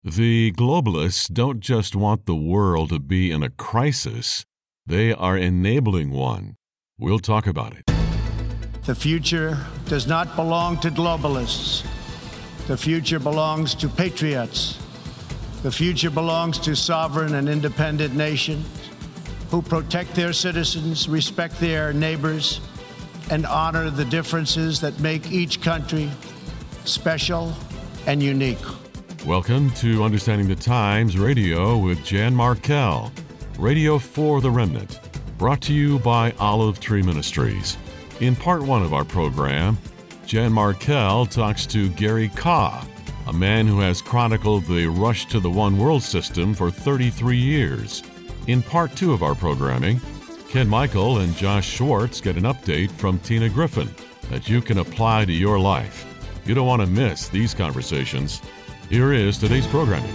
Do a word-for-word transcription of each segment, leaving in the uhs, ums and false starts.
The globalists don't just want the world to be in a crisis, they are enabling one. We'll talk about it. The future does not belong to globalists. The future belongs to patriots. The future belongs to sovereign and independent nations who protect their citizens, respect their neighbors, and honor the differences that make each country special and unique. Welcome to Understanding the Times Radio with Jan Markell, Radio for the Remnant, brought to you by Olive Tree Ministries. In part one of our program, Jan Markell talks to Gary Kah, a man who has chronicled the rush to the one world system for thirty-three years. In part two of our programming, Ken Michael and Josh Schwartz get an update from Tina Griffin that you can apply to your life. You don't want to miss these conversations. Here is today's programming.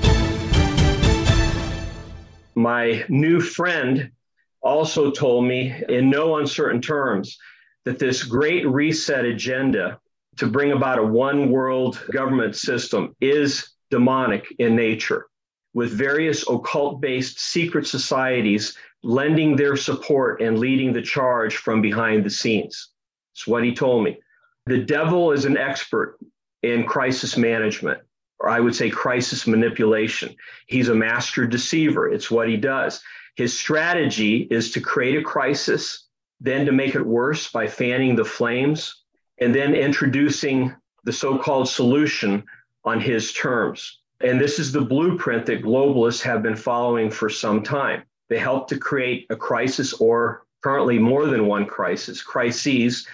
My new friend also told me in no uncertain terms that this great reset agenda to bring about a one world government system is demonic in nature, with various occult-based secret societies lending their support and leading the charge from behind the scenes. That's what he told me. The devil is an expert in crisis management, or I would say crisis manipulation. He's a master deceiver. It's what he does. His strategy is to create a crisis, then to make it worse by fanning the flames, and then introducing the so-called solution on his terms. And this is the blueprint that globalists have been following for some time. They help to create a crisis, or currently more than one crisis, crises,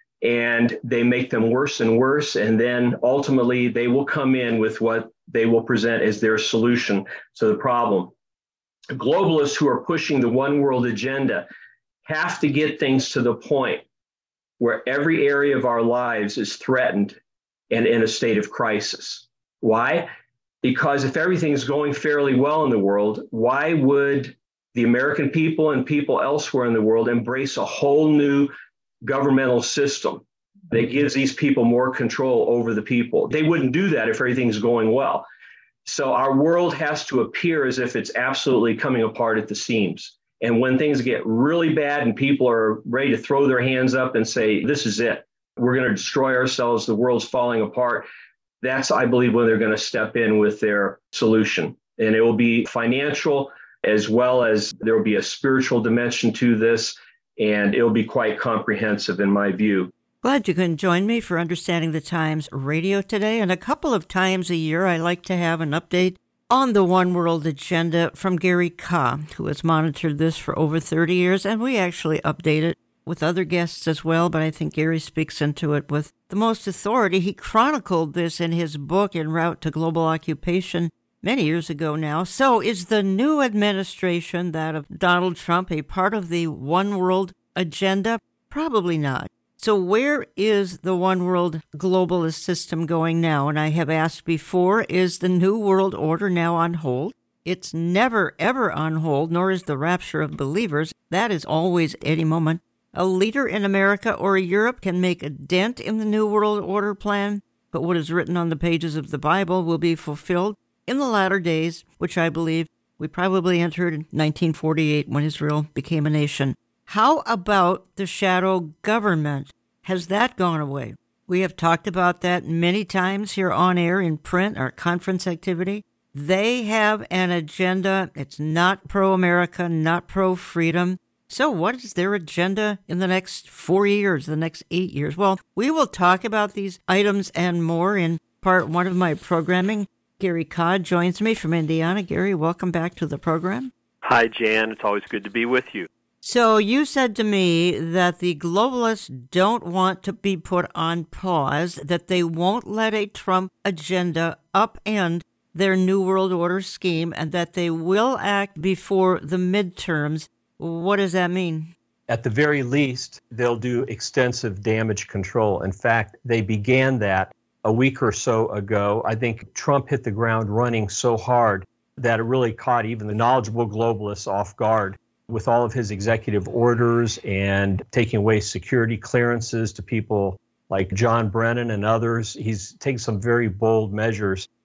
and they make them worse and worse. And then ultimately they will come in with what they will present as their solution to the problem. Globalists who are pushing the one world agenda have to get things to the point where every area of our lives is threatened and in a state of crisis. Why? Because if everything is going fairly well in the world, why would the American people and people elsewhere in the world embrace a whole new governmental system that gives these people more control over the people? They wouldn't do that if everything's going well. So our world has to appear as if it's absolutely coming apart at the seams. And when things get really bad and people are ready to throw their hands up and say, this is it, we're going to destroy ourselves, the world's falling apart, that's, I believe, when they're going to step in with their solution. And it will be financial, as well as there will be a spiritual dimension to this, and it'll be quite comprehensive in my view. Glad you can join me for Understanding the Times Radio today. And a couple of times a year, I like to have an update on the One World Agenda from Gary Kah, who has monitored this for over thirty years. And we actually update it with other guests as well, but I think Gary speaks into it with the most authority. He chronicled this in his book, En Route to Global Occupation, many years ago now. So is the new administration, that of Donald Trump, a part of the One World Agenda? Probably not. So where is the One World globalist system going now? And I have asked before, is the New World Order now on hold? It's never, ever on hold, nor is the rapture of believers. That is always any moment. A leader in America or Europe can make a dent in the New World Order plan, but what is written on the pages of the Bible will be fulfilled in the latter days, which I believe we probably entered in nineteen forty-eight when Israel became a nation. How about the shadow government? Has that gone away? We have talked about that many times here on air, in print, our conference activity. They have an agenda. It's not pro-America, not pro-freedom. So what is their agenda in the next four years, the next eight years? Well, we will talk about these items and more in part one of my programming. Gary Kah joins me from Indiana. Gary, welcome back to the program. Hi, Jan. It's always good to be with you. So you said to me that the globalists don't want to be put on pause, that they won't let a Trump agenda upend their New World Order scheme, and that they will act before the midterms. What does that mean? At the very least, they'll do extensive damage control. In fact, they began that a week or so ago. I think Trump hit the ground running so hard that it really caught even the knowledgeable globalists off guard with all of his executive orders and taking away security clearances to people like John Brennan and others. He's taken some very bold measures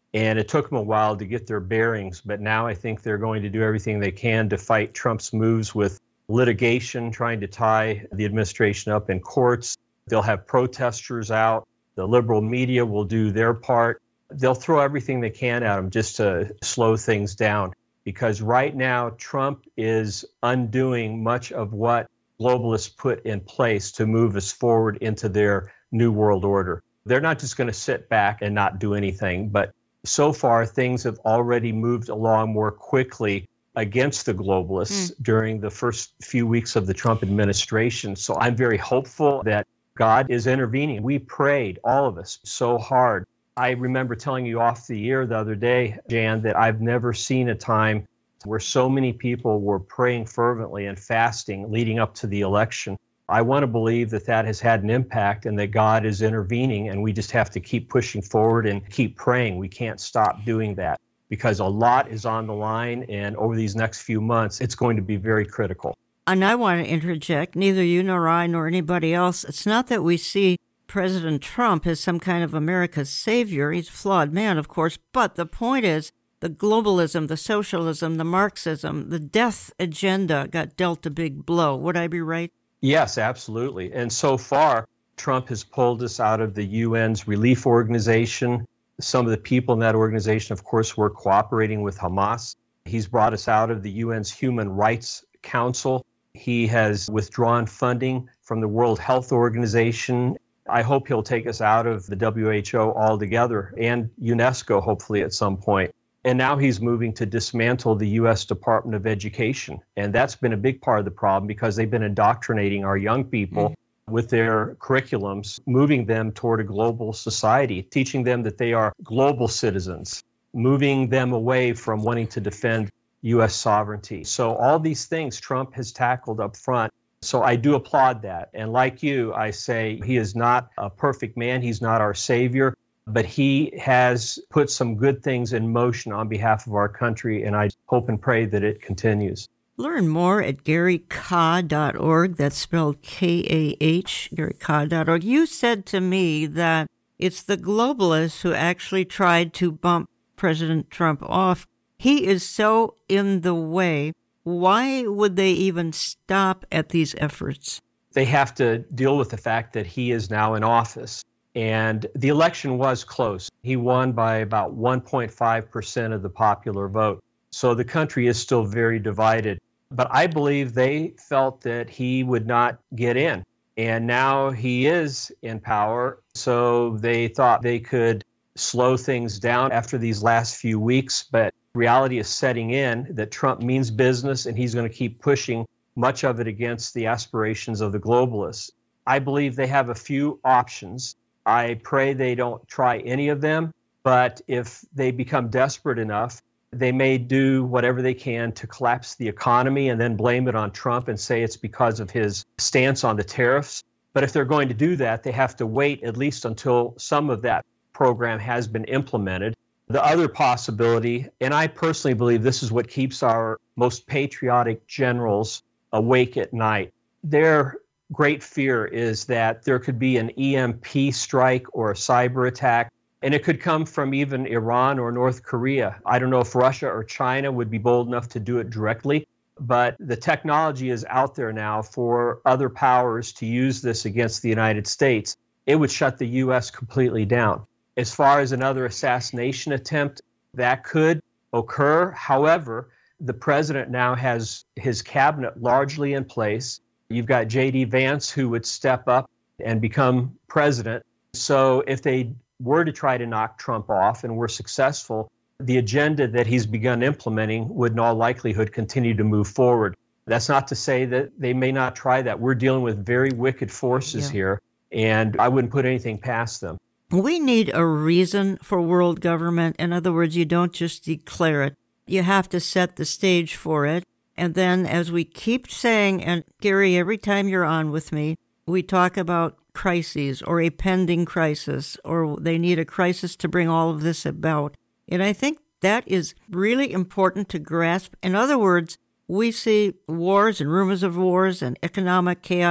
And it took them a while to get their bearings, but now I think they're going to do everything they can to fight Trump's moves with litigation, trying to tie the administration up in courts. They'll have protesters out. The liberal media will do their part. They'll throw everything they can at them just to slow things down. Because right now, Trump is undoing much of what globalists put in place to move us forward into their new world order. They're not just going to sit back and not do anything, but so far things have already moved along more quickly against the globalists mm. during the first few weeks of the Trump administration. So I'm very hopeful that God is intervening. We prayed, all of us, so hard. I remember telling you off the air the other day, Jan, that I've never seen a time where so many people were praying fervently and fasting leading up to the election. I want to believe that that has had an impact and that God is intervening, and we just have to keep pushing forward and keep praying. We can't stop doing that because a lot is on the line, and over these next few months, it's going to be very critical. And I want to interject, neither you nor I nor anybody else, it's not that we see President Trump as some kind of America's savior. He's a flawed man, of course, but the point is the globalism, the socialism, the Marxism, the death agenda got dealt a big blow. Would I be right? Yes, absolutely. And so far, Trump has pulled us out of the U N's relief organization. Some of the people in that organization, of course, were cooperating with Hamas. He's brought us out of the U N's Human Rights Council. He has withdrawn funding from the World Health Organization. I hope he'll take us out of the W H O altogether and UNESCO, hopefully at some point. And now he's moving to dismantle the U S Department of Education. And that's been a big part of the problem because they've been indoctrinating our young people mm-hmm. with their curriculums, moving them toward a global society, teaching them that they are global citizens, moving them away from wanting to defend U S sovereignty. So all these things Trump has tackled up front. So I do applaud that. And like you, I say he is not a perfect man. He's not our savior, but he has put some good things in motion on behalf of our country. And I hope and pray that it continues. Learn more at gary kah dot org. That's spelled K A H, gary kah dot org. You said to me that it's the globalists who actually tried to bump President Trump off. He is so in the way. Why would they even stop at these efforts? They have to deal with the fact that he is now in office. And the election was close. He won by about one point five percent of the popular vote. So the country is still very divided. But I believe they felt that he would not get in. And now he is in power. So they thought they could slow things down after these last few weeks. But reality is setting in that Trump means business, and he's going to keep pushing much of it against the aspirations of the globalists. I believe they have a few options. I pray they don't try any of them, but if they become desperate enough, they may do whatever they can to collapse the economy and then blame it on Trump and say it's because of his stance on the tariffs. But if they're going to do that, they have to wait at least until some of that program has been implemented. The other possibility, and I personally believe this is what keeps our most patriotic generals awake at night, their great fear is that there could be an E M P strike or a cyber attack, and it could come from even Iran or North Korea. I don't know if Russia or China would be bold enough to do it directly, but the technology is out there now for other powers to use this against the United States. It would shut the U S completely down. As far as another assassination attempt, that could occur. However, the president now has his cabinet largely in place. You've got J D Vance, who would step up and become president. So if they were to try to knock Trump off and were successful, the agenda that he's begun implementing would in all likelihood continue to move forward. That's not to say that they may not try that. We're dealing with very wicked forces yeah. here, and I wouldn't put anything past them. We need a reason for world government. In other words, you don't just declare it. You have to set the stage for it. And then as we keep saying, and Gary, every time you're on with me, we talk about crises or a pending crisis, or they need a crisis to bring all of this about. And I think that is really important to grasp. In other words, we see wars and rumors of wars and economic chaos.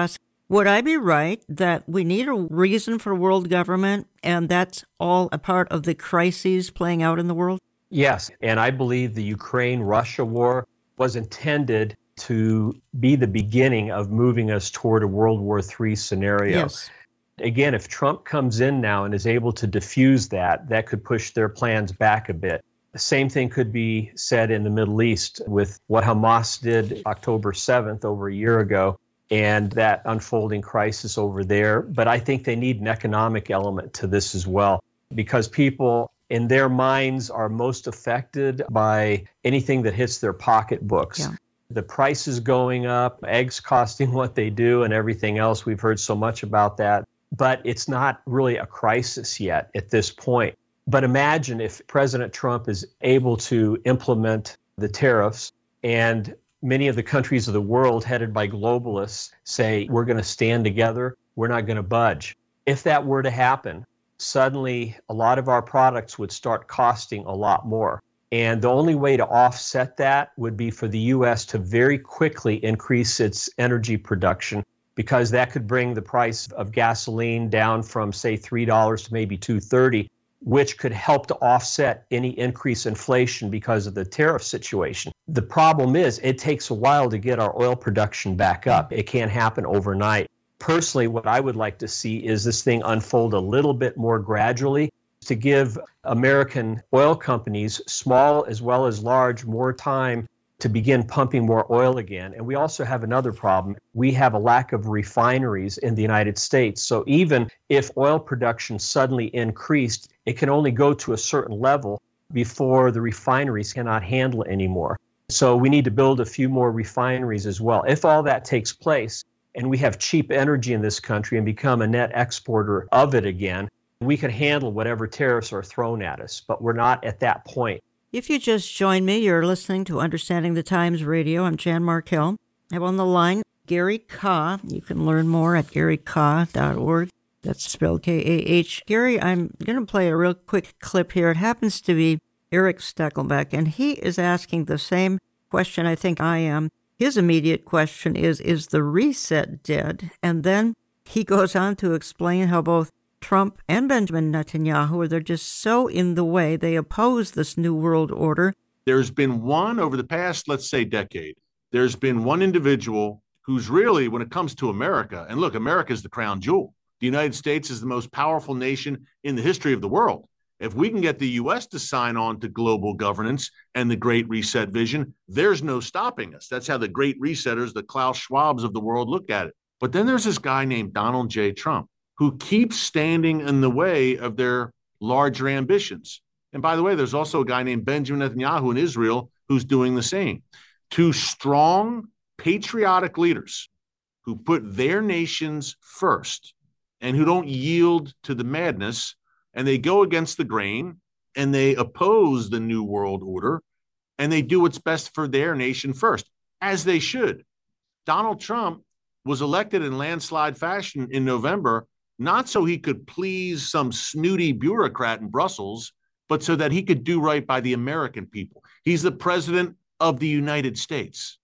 Would I be right that we need a reason for world government, and that's all a part of the crises playing out in the world? Yes, and I believe the Ukraine-Russia war was intended to be the beginning of moving us toward a World War Three scenario. Yes. Again, if Trump comes in now and is able to diffuse that, that could push their plans back a bit. The same thing could be said in the Middle East with what Hamas did October seventh, over a year ago, and that unfolding crisis over there. But I think they need an economic element to this as well, because people in their minds are most affected by anything that hits their pocketbooks. Yeah. The prices going up, eggs costing what they do, and everything else. We've heard so much about that. But it's not really a crisis yet at this point. But imagine if President Trump is able to implement the tariffs and many of the countries of the world headed by globalists say, we're going to stand together, we're not going to budge. If that were to happen, suddenly a lot of our products would start costing a lot more. And the only way to offset that would be for the U S to very quickly increase its energy production, because that could bring the price of gasoline down from, say, three dollars to maybe two dollars and thirty cents, which could help to offset any increased inflation because of the tariff situation. The problem is it takes a while to get our oil production back up. It can't happen overnight. Personally, what I would like to see is this thing unfold a little bit more gradually to give American oil companies, small as well as large, more time to begin pumping more oil again. And we also have another problem. We have a lack of refineries in the United States. So even if oil production suddenly increased, it can only go to a certain level before the refineries cannot handle it anymore. So we need to build a few more refineries as well. If all that takes place and we have cheap energy in this country and become a net exporter of it again, we can handle whatever tariffs are thrown at us, but we're not at that point. If you just joined me, you're listening to Understanding the Times Radio. I'm Jan Markell. I have on the line Gary Kah. You can learn more at gary kah dot org. That's spelled K A H. Gary, I'm going to play a real quick clip here. It happens to be Eric Steckelbeck, and he is asking the same question I think I am. His immediate question is, is the reset dead? And then he goes on to explain how both Trump and Benjamin Netanyahu, they're just so in the way. They oppose this new world order. There's been one over the past, let's say, decade. There's been one individual who's really, when it comes to America, and look, America is the crown jewel. The United States is the most powerful nation in the history of the world. If we can get the U S to sign on to global governance and the Great Reset vision, there's no stopping us. That's how the Great Resetters, the Klaus Schwabs of the world, look at it. But then there's this guy named Donald J. Trump, who keeps standing in the way of their larger ambitions. And by the way, there's also a guy named Benjamin Netanyahu in Israel who's doing the same. Two strong, patriotic leaders who put their nations first and who don't yield to the madness, and they go against the grain, and they oppose the New World Order, and they do what's best for their nation first, as they should. Donald Trump was elected in landslide fashion in November, not so he could please some snooty bureaucrat in Brussels, but so that he could do right by the American people. He's the president of the United States.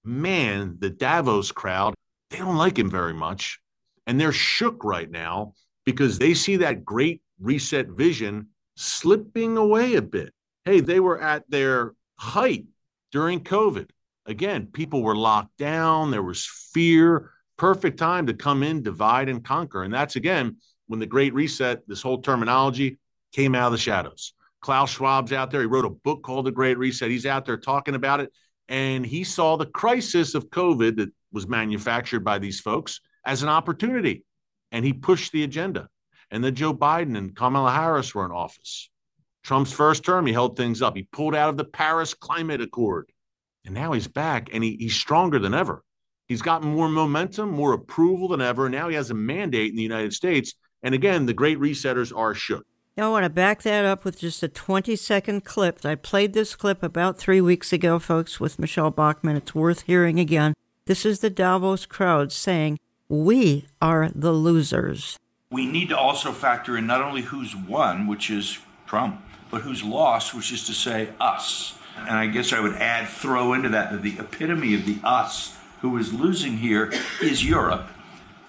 Man, the Davos crowd, they don't like him very much. And they're shook right now because they see that Great Reset vision slipping away a bit. Hey, they were at their height during COVID. Again, people were locked down. There was fear. Perfect time to come in, divide, and conquer. And that's, again, when the Great Reset, this whole terminology, came out of the shadows. Klaus Schwab's out there. He wrote a book called The Great Reset. He's out there talking about it. And he saw the crisis of COVID that was manufactured by these folks as an opportunity. And he pushed the agenda. And then Joe Biden and Kamala Harris were in office. Trump's first term, he held things up. He pulled out of the Paris Climate Accord. And now he's back, and he, he's stronger than ever. He's gotten more momentum, more approval than ever. Now he has a mandate in the United States. And again, the Great Resetters are shook. Now I want to back that up with just a twenty-second clip. I played this clip about three weeks ago, folks, with Michelle Bachmann. It's worth hearing again. This is the Davos crowd saying, we are the losers. We need to also factor in not only who's won, which is Trump, but who's lost, which is to say us. And I guess I would add, throw into that, that the epitome of the us who is losing here is Europe.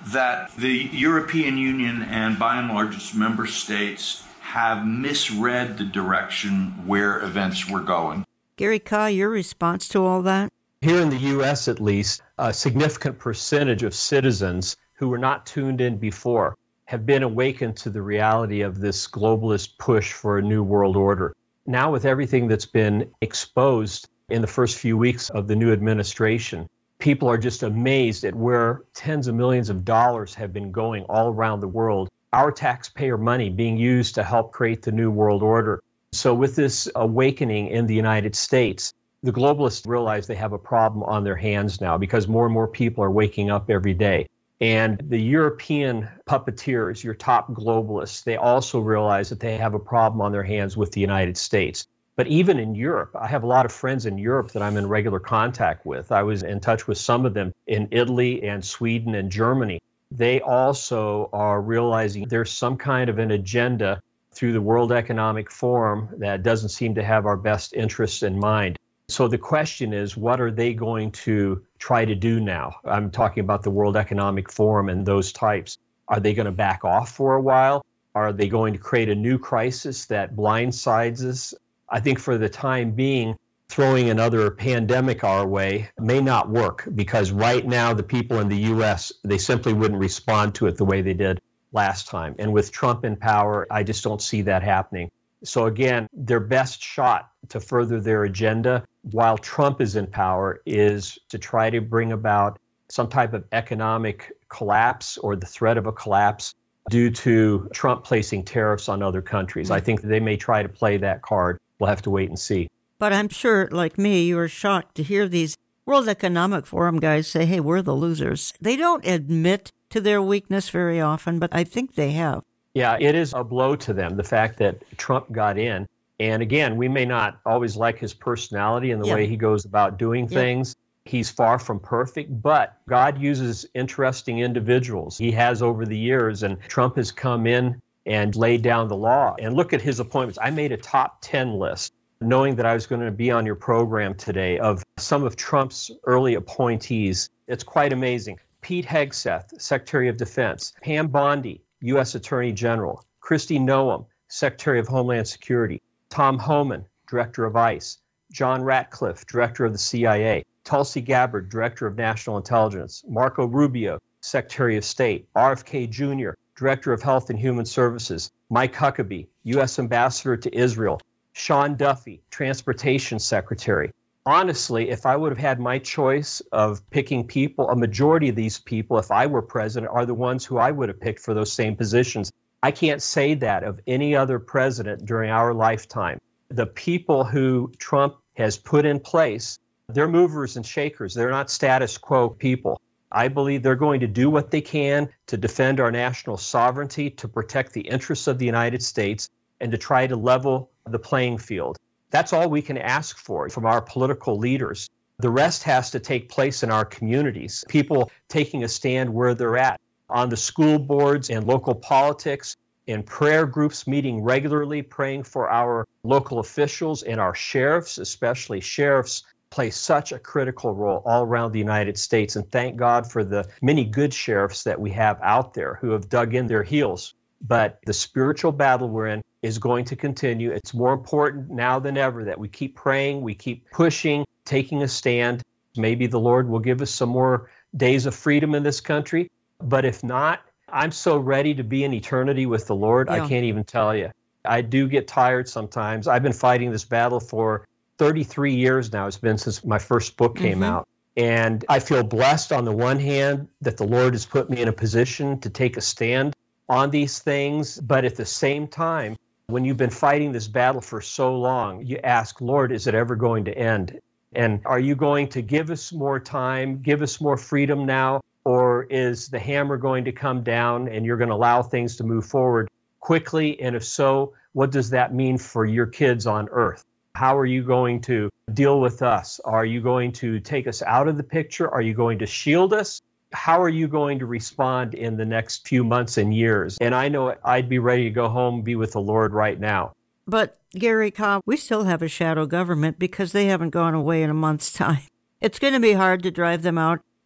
that the European Union and by and large its member states have misread the direction where events were going. Gary Kah, your response to all that? Here in the U S, at least, a significant percentage of citizens who were not tuned in before have been awakened to the reality of this globalist push for a new world order. Now, with everything that's been exposed in the first few weeks of the new administration, people are just amazed at where tens of millions of dollars have been going all around the world, our taxpayer money being used to help create the new world order. So with this awakening in the United States, the globalists realize they have a problem on their hands now because more and more people are waking up every day. And the European puppeteers, your top globalists, they also realize that they have a problem on their hands with the United States. But even in Europe, I have a lot of friends in Europe that I'm in regular contact with. I was in touch with some of them in Italy and Sweden and Germany. They also are realizing there's some kind of an agenda through the World Economic Forum that doesn't seem to have our best interests in mind. So the question is, what are they going to try to do now? I'm talking about the World Economic Forum and those types. Are they going to back off for a while? Are they going to create a new crisis that blindsides us? I think for the time being, throwing another pandemic our way may not work because right now the people in the U S, they simply wouldn't respond to it the way they did last time. And with Trump in power, I just don't see that happening. So again, their best shot to further their agenda while Trump is in power is to try to bring about some type of economic collapse or the threat of a collapse due to Trump placing tariffs on other countries. I think they may try to play that card. We'll have to wait and see. But I'm sure, like me, you were shocked to hear these World Economic Forum guys say, hey, we're the losers. They don't admit to their weakness very often, but I think they have. Yeah, it is a blow to them, the fact that Trump got in. And again, we may not always like his personality and the yeah. way he goes about doing yeah. things. He's far from perfect, but God uses interesting individuals. He has over the years, and Trump has come in and laid down the law. And look at his appointments. I made a top ten list, knowing that I was going to be on your program today, of some of Trump's early appointees. It's quite amazing. Pete Hegseth, Secretary of Defense. Pam Bondi, U S Attorney General. Kristi Noem, Secretary of Homeland Security. Tom Homan, Director of ICE. John Ratcliffe, Director of the C I A. Tulsi Gabbard, Director of National Intelligence. Marco Rubio, Secretary of State. R F K Junior, Director of Health and Human Services. Mike Huckabee, U S Ambassador to Israel. Sean Duffy, Transportation Secretary. Honestly, if I would have had my choice of picking people, a majority of these people, if I were president, are the ones who I would have picked for those same positions. I can't say that of any other president during our lifetime. The people who Trump has put in place, they're movers and shakers. They're not status quo people. I believe they're going to do what they can to defend our national sovereignty, to protect the interests of the United States, and to try to level the playing field. That's all we can ask for from our political leaders. The rest has to take place in our communities, people taking a stand where they're at, on the school boards and local politics, in prayer groups meeting regularly, praying for our local officials and our sheriffs, especially sheriffs, play such a critical role all around the United States. And thank God for the many good sheriffs that we have out there who have dug in their heels. But the spiritual battle we're in is going to continue. It's more important now than ever that we keep praying, we keep pushing, taking a stand. Maybe the Lord will give us some more days of freedom in this country. But if not, I'm so ready to be in eternity with the Lord, yeah. I can't even tell you. I do get tired sometimes. I've been fighting this battle for thirty-three years now. It's been since my first book came mm-hmm. out. And I feel blessed on the one hand that the Lord has put me in a position to take a stand on these things. But at the same time, when you've been fighting this battle for so long, you ask, Lord, is it ever going to end? And are you going to give us more time, give us more freedom now? Or is the hammer going to come down and you're going to allow things to move forward quickly? And if so, what does that mean for your kids on earth? How are you going to deal with us? Are you going to take us out of the picture? Are you going to shield us? How are you going to respond in the next few months and years? And I know I'd be ready to go home and be with the Lord right now. But Gary Kah, we still have a shadow government because they haven't gone away in a month's time. It's going to be hard to drive them out.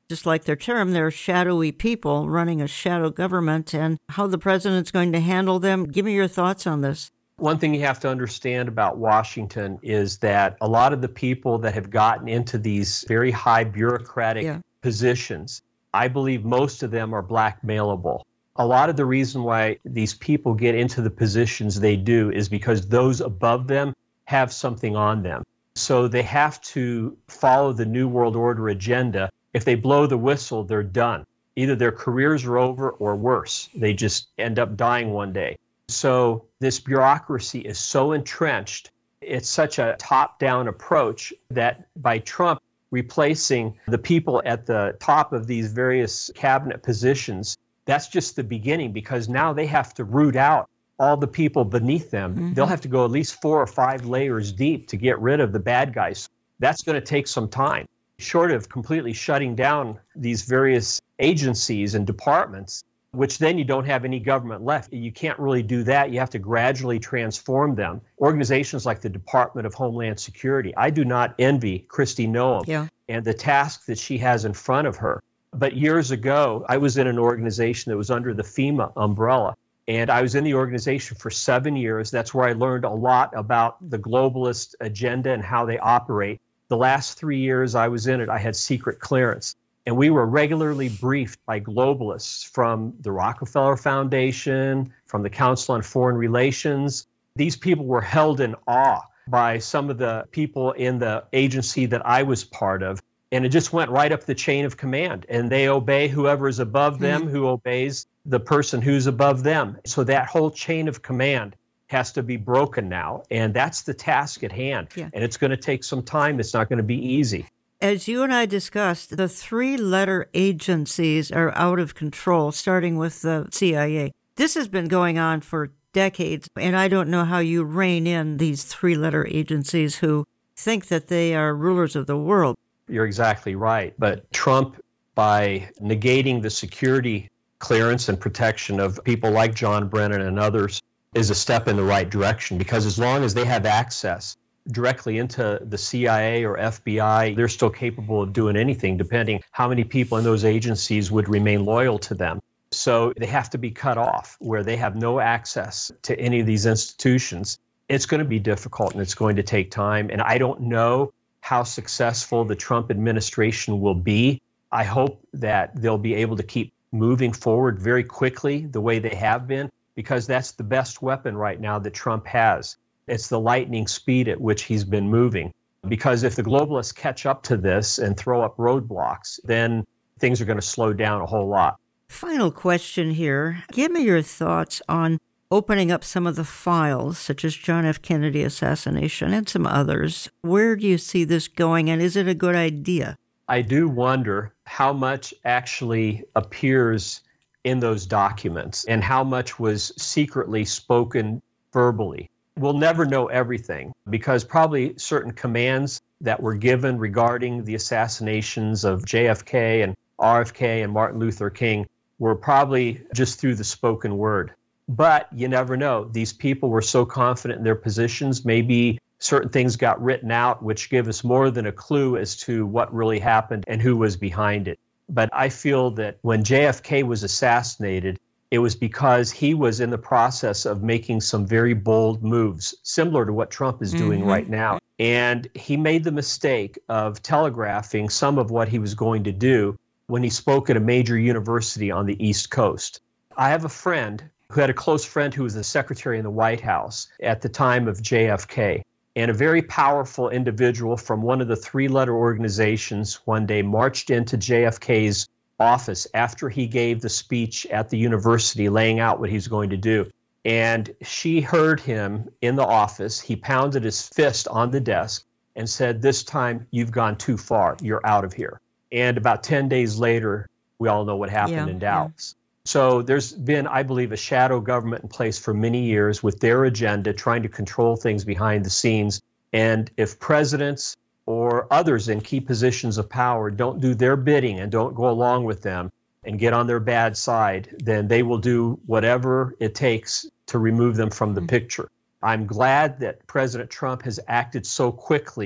just like their term, they're shadowy people running a shadow government, and how the president's going to handle them. Give me your thoughts on this. One thing you have to understand about Washington is that a lot of the people that have gotten into these very high bureaucratic yeah. positions, I believe most of them are blackmailable. A lot of the reason why these people get into the positions they do is because those above them have something on them. So they have to follow the New World Order agenda. If they blow the whistle, they're done. Either their careers are over or worse, they just end up dying one day. So this bureaucracy is so entrenched. It's such a top-down approach that by Trump replacing the people at the top of these various cabinet positions, that's just the beginning, because now they have to root out all the people beneath them. Mm-hmm. They'll have to go at least four or five layers deep to get rid of the bad guys. That's going to take some time. Short of completely shutting down these various agencies and departments, which then you don't have any government left. You can't really do that. You have to gradually transform them. Organizations like the Department of Homeland Security, I do not envy Kristi Noem yeah. and the task that she has in front of her. But years ago, I was in an organization that was under the FEMA umbrella, and I was in the organization for seven years. That's where I learned a lot about the globalist agenda and how they operate. The last three years I was in it, I had secret clearance. And we were regularly briefed by globalists from the Rockefeller Foundation, from the Council on Foreign Relations. These people were held in awe by some of the people in the agency that I was part of. And it just went right up the chain of command. And they obey whoever is above them, mm-hmm. who obeys the person who's above them. So that whole chain of command has to be broken now. And that's the task at hand. Yeah. And it's going to take some time. It's not going to be easy. As you and I discussed, the three-letter agencies are out of control, starting with the C I A. This has been going on for decades, and I don't know how you rein in these three-letter agencies who think that they are rulers of the world. You're exactly right. But Trump, by negating the security clearance and protection of people like John Brennan and others, is a step in the right direction, because as long as they have access directly into the C I A or F B I, they're still capable of doing anything, depending how many people in those agencies would remain loyal to them. So they have to be cut off where they have no access to any of these institutions. It's going to be difficult and it's going to take time. And I don't know how successful the Trump administration will be. I hope that they'll be able to keep moving forward very quickly the way they have been, because that's the best weapon right now that Trump has. It's the lightning speed at which he's been moving. Because if the globalists catch up to this and throw up roadblocks, then things are going to slow down a whole lot. Final question here. Give me your thoughts on opening up some of the files, such as John F. Kennedy assassination and some others. Where do you see this going, and is it a good idea? I do wonder how much actually appears in those documents and how much was secretly spoken verbally. We'll never know everything, because probably certain commands that were given regarding the assassinations of J F K and R F K and Martin Luther King were probably just through the spoken word. But you never know. These people were so confident in their positions, maybe certain things got written out, which give us more than a clue as to what really happened and who was behind it. But I feel that when J F K was assassinated, it was because he was in the process of making some very bold moves, similar to what Trump is doing mm-hmm. right now. And he made the mistake of telegraphing some of what he was going to do when he spoke at a major university on the East Coast. I have a friend who had a close friend who was the secretary in the White House at the time of J F K. And a very powerful individual from one of the three-letter organizations one day marched into J F K's office after he gave the speech at the university laying out what he's going to do. And she heard him in the office. He pounded his fist on the desk and said, "This time you've gone too far. You're out of here." And about ten days later, we all know what happened yeah, in Dallas. Yeah. So there's been, I believe, a shadow government in place for many years with their agenda, trying to control things behind the scenes. And if presidents or others in key positions of power don't do their bidding and don't go along with them and get on their bad side, then they will do whatever it takes to remove them from the mm-hmm. picture. I'm glad that President Trump has acted so quickly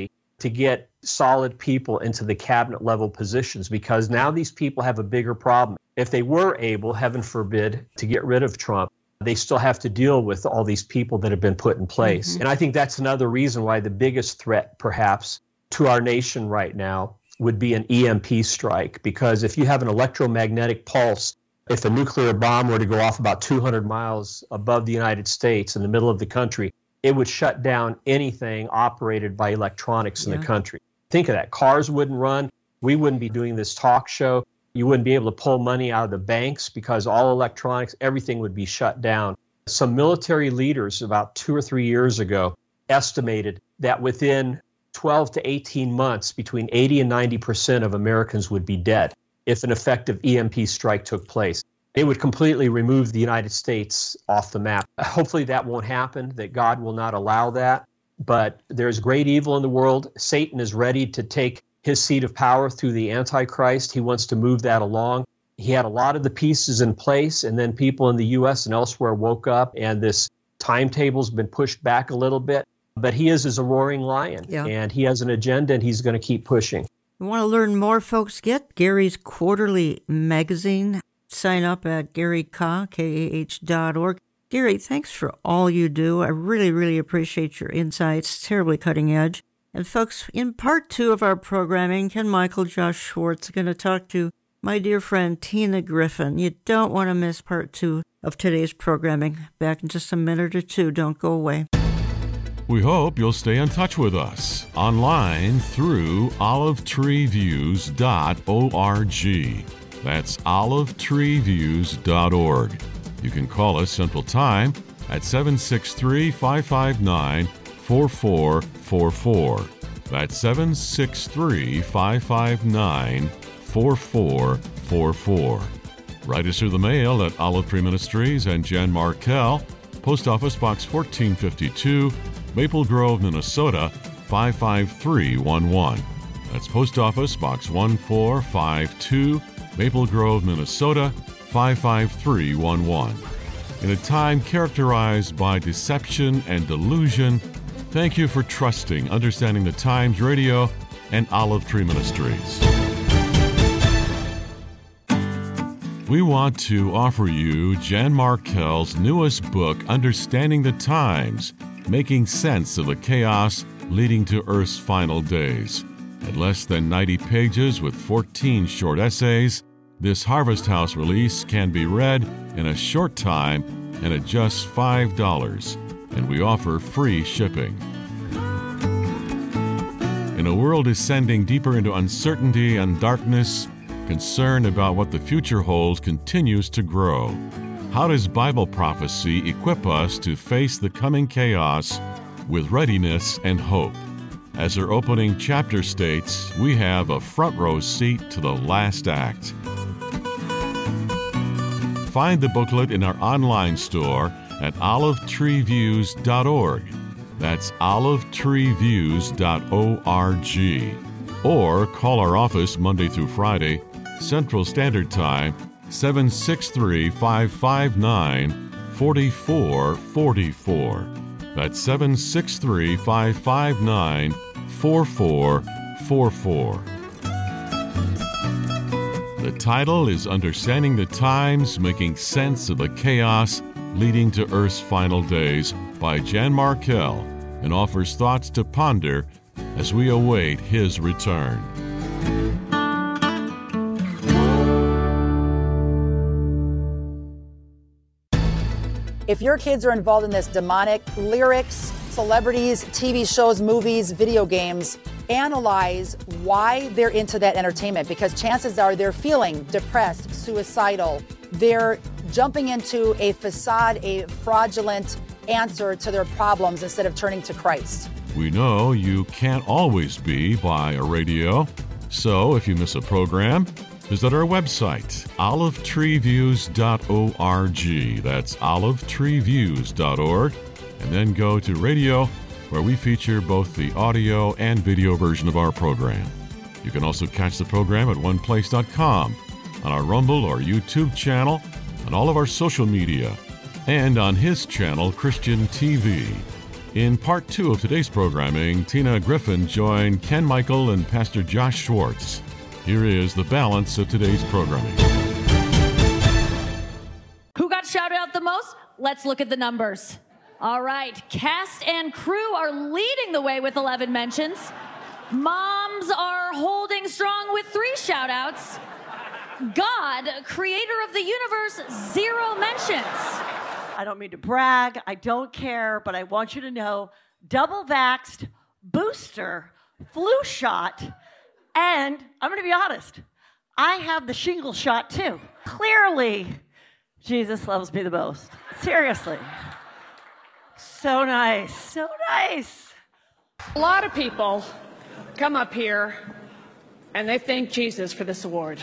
to get solid people into the cabinet level positions, because now these people have a bigger problem. If they were able, heaven forbid, to get rid of Trump, they still have to deal with all these people that have been put in place. Mm-hmm. And I think that's another reason why the biggest threat, perhaps, to our nation right now would be an E M P strike. Because if you have an electromagnetic pulse, if a nuclear bomb were to go off about two hundred miles above the United States in the middle of the country, it would shut down anything operated by electronics in yeah. the country. Think of that. Cars wouldn't run. We wouldn't be doing this talk show. You wouldn't be able to pull money out of the banks because all electronics, everything would be shut down. Some military leaders about two or three years ago estimated that within twelve to eighteen months, between eighty and ninety percent of Americans would be dead if an effective E M P strike took place. It would completely remove the United States off the map. Hopefully that won't happen, that God will not allow that. But there's great evil in the world. Satan is ready to take his seat of power through the Antichrist. He wants to move that along. He had a lot of the pieces in place, and then people in the U S and elsewhere woke up, and this timetable's been pushed back a little bit. But he is as a roaring lion, yeah. and he has an agenda, and he's going to keep pushing. You want to learn more, folks? Get Gary's quarterly magazine. Sign up at Gary Kah, K A H dot org. Gary, thanks for all you do. I really, really appreciate your insights. Terribly cutting edge. And folks, in part two of our programming, Ken Michael, Josh Schwartz are going to talk to my dear friend Tina Griffin. You don't want to miss part two of today's programming. Back in just a minute or two. Don't go away. We hope you'll stay in touch with us online through olive tree views dot org. That's olive tree views dot org. You can call us Central Time at seven six three, five five nine, four four four four. That's seven six three, five five nine, four four four four. Write us through the mail at Olive Tree Ministries and Jan Markell, Post Office Box fourteen fifty-two, Maple Grove, Minnesota five five three one one. That's Post Office Box one four five two, Maple Grove, Minnesota five five three one one. In a time characterized by deception and delusion, thank you for trusting Understanding the Times Radio and Olive Tree Ministries. We want to offer you Jan Markell's newest book, Understanding the Times, Making Sense of the Chaos Leading to Earth's Final Days. At less than ninety pages with fourteen short essays, this Harvest House release can be read in a short time and at just five dollars, and we offer free shipping. In a world descending deeper into uncertainty and darkness, concern about what the future holds continues to grow. How does Bible prophecy equip us to face the coming chaos with readiness and hope? As our opening chapter states, we have a front row seat to the last act. Find the booklet in our online store at olive tree views dot org. That's olive tree views dot org. Or call our office Monday through Friday, Central Standard Time, seven six three, five five nine, four four four four. That's seven six three, five five nine, four four four four. The title is Understanding the Times, Making Sense of the Chaos Leading to Earth's Final Days by Jan Markell, and offers thoughts to ponder as we await his return. If your kids are involved in this demonic lyrics, celebrities, T V shows, movies, video games, analyze why they're into that entertainment, because chances are they're feeling depressed, suicidal. They're jumping into a facade, a fraudulent answer to their problems instead of turning to Christ. We know you can't always be by a radio, so if you miss a program, visit our website, olive tree views dot org. That's olive tree views dot org. And then go to radio, where we feature both the audio and video version of our program. You can also catch the program at one place dot com, on our Rumble or YouTube channel, on all of our social media, and on his channel, Christian T V. In part two of today's programming, Tina Griffin joined Ken Michael and Pastor Josh Schwartz. Here is the balance of today's programming. Who got shouted out the most? Let's look at the numbers. All right, cast and crew are leading the way with eleven mentions. Moms are holding strong with three shout-outs. God, creator of the universe, zero mentions. I don't mean to brag, I don't care, but I want you to know, double vaxxed, booster, flu shot, and I'm going to be honest, I have the shingle shot too. Clearly, Jesus loves me the most. Seriously. So nice, so nice. A lot of people come up here and they thank Jesus for this award.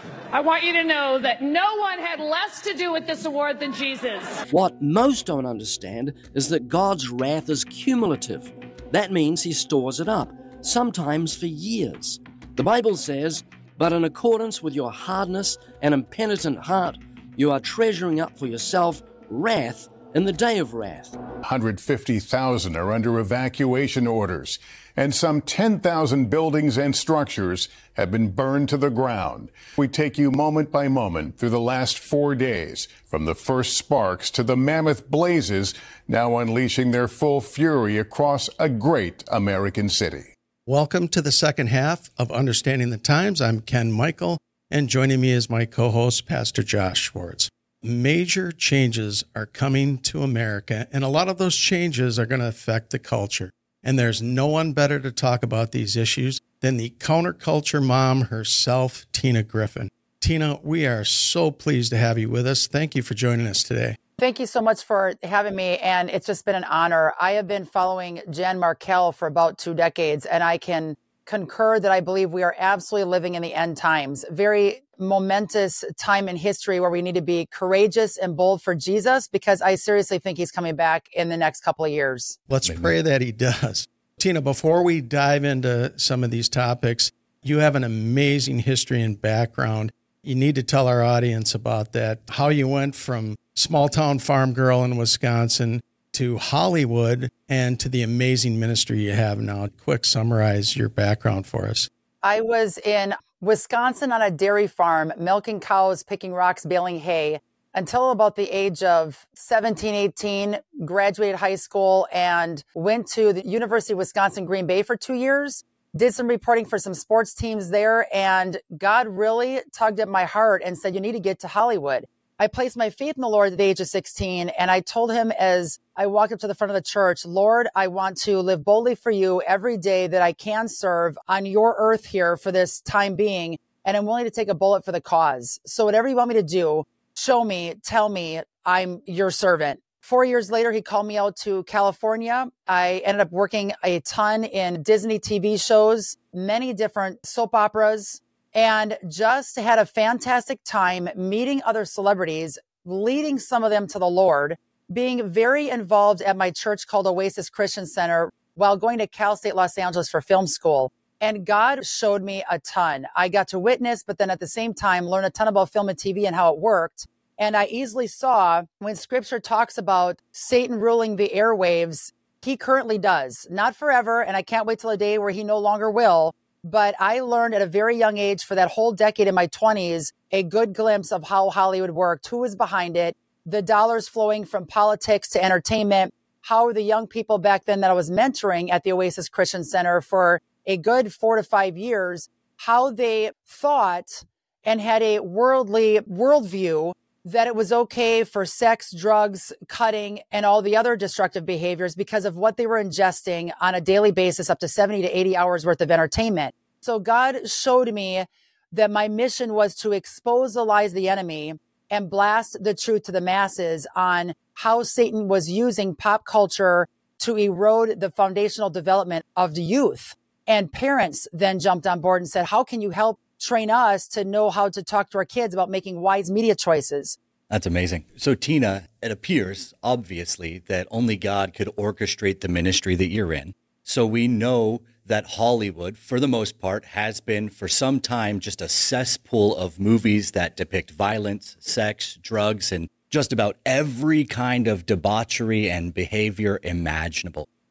I want you to know that no one had less to do with this award than Jesus. What most don't understand is that God's wrath is cumulative. That means he stores it up, sometimes for years. The Bible says, "But in accordance with your hardness and impenitent heart, you are treasuring up for yourself wrath in the day of wrath." one hundred fifty thousand are under evacuation orders, and some ten thousand buildings and structures have been burned to the ground. We take you moment by moment through the last four days, from the first sparks to the mammoth blazes now unleashing their full fury across a great American city. Welcome to the second half of Understanding the Times. I'm Ken Michael, and joining me is my co-host, Pastor Josh Schwartz. Major changes are coming to America, and a lot of those changes are going to affect the culture. And there's no one better to talk about these issues than the counterculture mom herself, Tina Griffin. Tina, we are so pleased to have you with us. Thank you for joining us today. Thank you so much for having me, and it's just been an honor. I have been following Jan Markell for about two decades, and I can concur that I believe we are absolutely living in the end times. Very momentous time in history where we need to be courageous and bold for Jesus, because I seriously think he's coming back in the next couple of years. Let's pray that he does. Tina, before we dive into some of these topics, you have an amazing history and background. You need to tell our audience about that, how you went from small town farm girl in Wisconsin to Hollywood and to the amazing ministry you have now. Quick summarize your background for us. I was in Wisconsin on a dairy farm, milking cows, picking rocks, baling hay, until about the age of seventeen, eighteen, graduated high school and went to the University of Wisconsin, Green Bay for two years, did some reporting for some sports teams there, and God really tugged at my heart and said, you need to get to Hollywood. I placed my faith in the Lord at the age of sixteen, and I told him as I walked up to the front of the church, Lord, I want to live boldly for you every day that I can serve on your earth here for this time being, and I'm willing to take a bullet for the cause. So whatever you want me to do, show me, tell me, I'm your servant. Four years later, he called me out to California. I ended up working a ton in Disney T V shows, many different soap operas, and just had a fantastic time meeting other celebrities, leading some of them to the Lord, being very involved at my church called Oasis Christian Center while going to Cal State Los Angeles for film school. And God showed me a ton. I got to witness, but then at the same time, learn a ton about film and T V and how it worked. And I easily saw when scripture talks about Satan ruling the airwaves, he currently does. Not forever, and I can't wait till a day where he no longer will. But I learned at a very young age for that whole decade in my twenties, a good glimpse of how Hollywood worked, who was behind it, the dollars flowing from politics to entertainment, how the young people back then that I was mentoring at the Oasis Christian Center for a good four to five years, how they thought and had a worldly worldview that it was okay for sex, drugs, cutting, and all the other destructive behaviors because of what they were ingesting on a daily basis, up to seventy to eighty hours worth of entertainment. So God showed me that my mission was to expose the lies of the enemy and blast the truth to the masses on how Satan was using pop culture to erode the foundational development of the youth. And parents then jumped on board and said, how can you help train us to know how to talk to our kids about making wise media choices? That's amazing. So, Tina, it appears, obviously, that only God could orchestrate the ministry that you're in. So we know that Hollywood, for the most part, has been for some time just a cesspool of movies that depict violence, sex, drugs, and just about every kind of debauchery and behavior imaginable.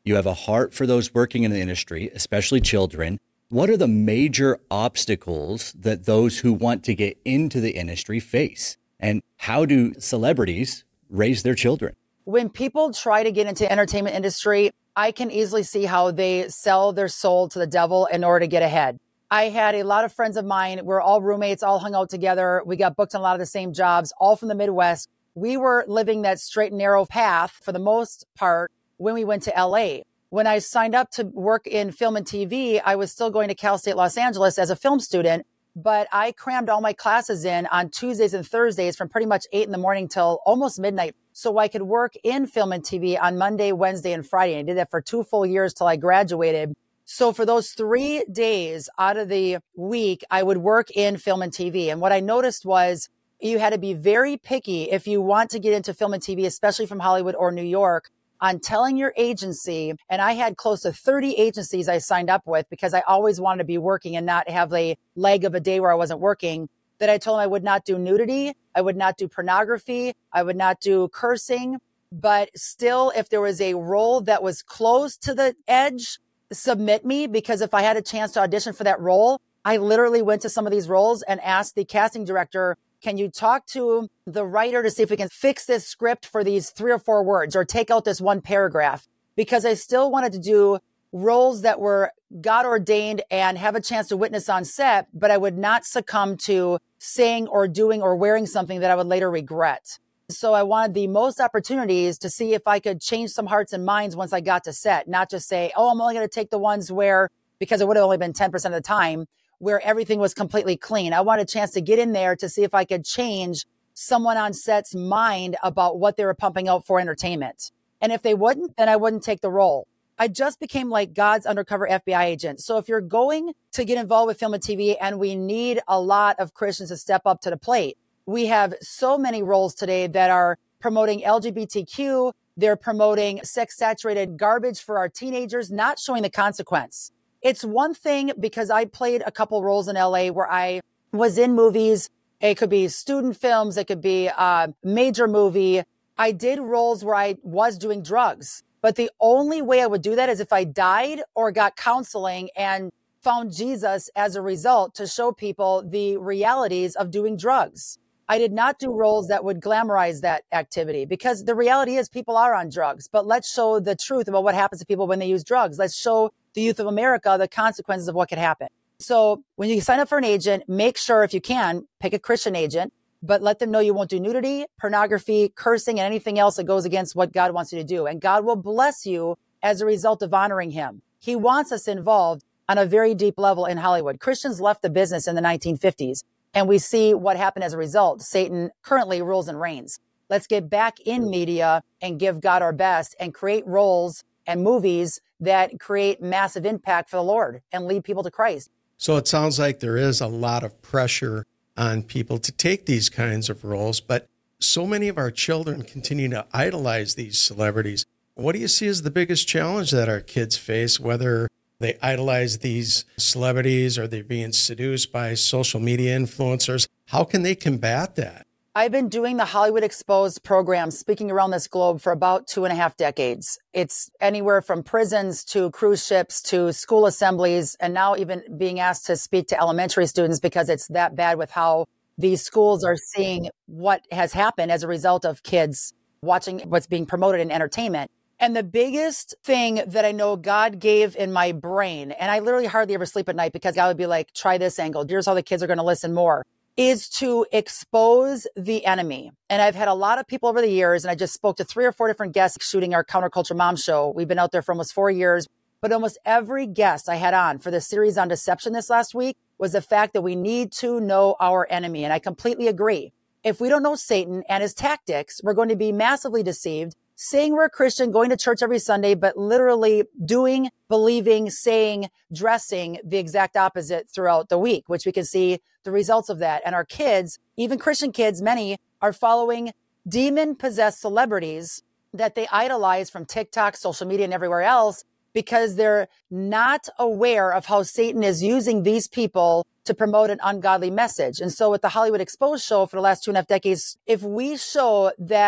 You have a heart for those working in the industry, especially children. What are the major obstacles that those who want to get into the industry face? And how do celebrities raise their children? When people try to get into the entertainment industry, I can easily see how they sell their soul to the devil in order to get ahead. I had a lot of friends of mine. We're all roommates, all hung out together. We got booked on a lot of the same jobs, all from the Midwest. We were living that straight and narrow path for the most part when we went to L A. When I signed up to work in film and T V, I was still going to Cal State Los Angeles as a film student, but I crammed all my classes in on Tuesdays and Thursdays from pretty much eight in the morning till almost midnight, so I could work in film and T V on Monday, Wednesday, and Friday. I did that for two full years till I graduated. So for those three days out of the week, I would work in film and T V. And what I noticed was you had to be very picky if you want to get into film and T V, especially from Hollywood or New York, on telling your agency. And I had close to thirty agencies I signed up with because I always wanted to be working and not have a leg of a day where I wasn't working, that I told them I would not do nudity. I would not do pornography. I would not do cursing. But still, if there was a role that was close to the edge, submit me, because if I had a chance to audition for that role, I literally went to some of these roles and asked the casting director, can you talk to the writer to see if we can fix this script for these three or four words or take out this one paragraph? Because I still wanted to do roles that were God ordained and have a chance to witness on set, but I would not succumb to saying or doing or wearing something that I would later regret. So I wanted the most opportunities to see if I could change some hearts and minds once I got to set, not just say, oh, I'm only going to take the ones where, because it would have only been ten percent of the time, where everything was completely clean. I wanted a chance to get in there to see if I could change someone on set's mind about what they were pumping out for entertainment. And if they wouldn't, then I wouldn't take the role. I just became like God's undercover F B I agent. So if you're going to get involved with film and T V, and we need a lot of Christians to step up to the plate, we have so many roles today that are promoting L G B T Q. They're promoting sex-saturated garbage for our teenagers, not showing the consequence. It's one thing because I played a couple roles in L A where I was in movies. It could be student films. It could be a major movie. I did roles where I was doing drugs, but the only way I would do that is if I died or got counseling and found Jesus as a result to show people the realities of doing drugs. I did not do roles that would glamorize that activity, because the reality is people are on drugs, but let's show the truth about what happens to people when they use drugs. Let's show the youth of America the consequences of what could happen. So when you sign up for an agent, make sure, if you can, pick a Christian agent, but let them know you won't do nudity, pornography, cursing, and anything else that goes against what God wants you to do. And God will bless you as a result of honoring him. He wants us involved on a very deep level in Hollywood. Christians left the business in the nineteen fifties. And we see what happened as a result. Satan currently rules and reigns. Let's get back in media and give God our best and create roles and movies that create massive impact for the Lord and lead people to Christ. So it sounds like there is a lot of pressure on people to take these kinds of roles, but so many of our children continue to idolize these celebrities. What do you see as the biggest challenge that our kids face, whether they idolize these celebrities or they're being seduced by social media influencers? How can they combat that? I've been doing the Hollywood Exposed program, speaking around this globe for about two and a half decades. It's anywhere from prisons to cruise ships to school assemblies, and now even being asked to speak to elementary students because it's that bad with how these schools are seeing what has happened as a result of kids watching what's being promoted in entertainment. And the biggest thing that I know God gave in my brain, and I literally hardly ever sleep at night because God would be like, try this angle. Here's how the kids are going to listen more, is to expose the enemy. And I've had a lot of people over the years, and I just spoke to three or four different guests shooting our Counterculture Mom show. We've been out there for almost four years, but almost every guest I had on for the series on deception this last week was the fact that we need to know our enemy. And I completely agree. If we don't know Satan and his tactics, we're going to be massively deceived, saying we're a Christian, going to church every Sunday, but literally doing, believing, saying, dressing the exact opposite throughout the week, which we can see the results of that. And our kids, even Christian kids, many are following demon-possessed celebrities that they idolize from TikTok, social media, and everywhere else, because they're not aware of how Satan is using these people to promote an ungodly message. And so with the Hollywood Exposed show for the last two and a half decades, if we show that